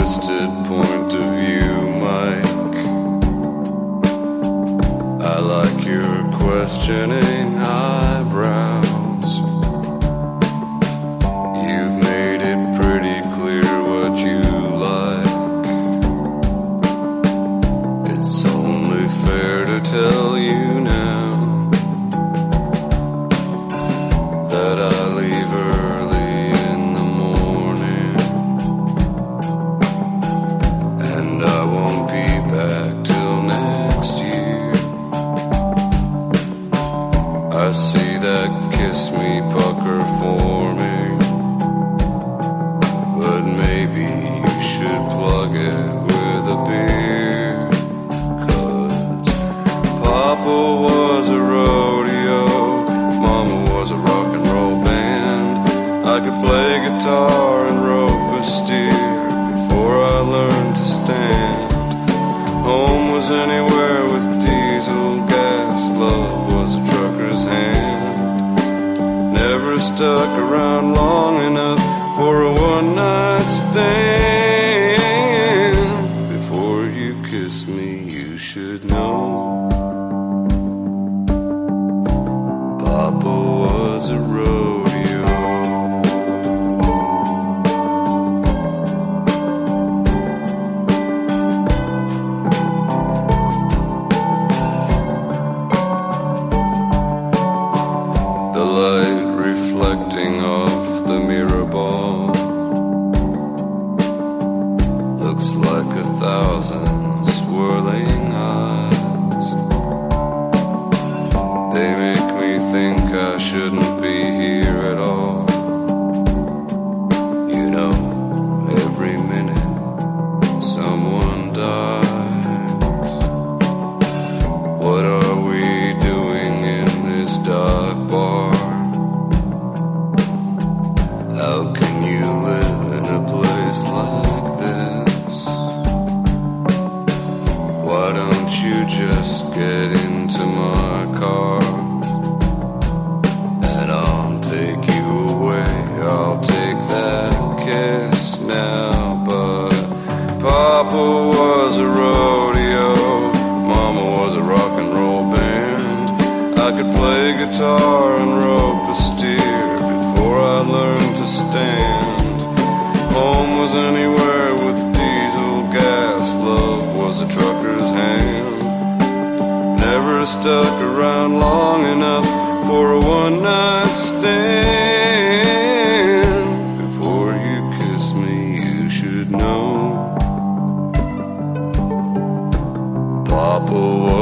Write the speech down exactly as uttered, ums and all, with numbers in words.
twisted point of view, Mike. I like your questioning eyebrows. You've made it pretty clear what you like. It's only fair to tell you now that I leave early in the morning, and I won't be back till next year. I see that kiss me pucker for me, but maybe you should plug it with a beer. 'Cause Papa was a rodeo, Mama was a rock and roll band. I could play guitar and rope a steer before I learned to stand. Home was anywhere with diesel gas, love was a trucker's hand. Never stuck around long enough for a one-night stand. Before you kiss me, you should know Papa was a rodeo. The light reflecting off the mirror ball looks like a thousand swirling eyes. They make me think I shouldn't be here at all. You know, every minute someone dies. What are we doing in this dive bar? How can you live in a place like this? Why don't you just get into my car and I'll take you away? I'll take that kiss now. But Papa was a rodeo, Mama was a rock and roll band. I could play guitar and rope a steer before I learned to stand. Home was anywhere with diesel gas, love was a trucker's hand. Never stuck around long enough for a one-night stand. Before you kiss me, you should know Papa was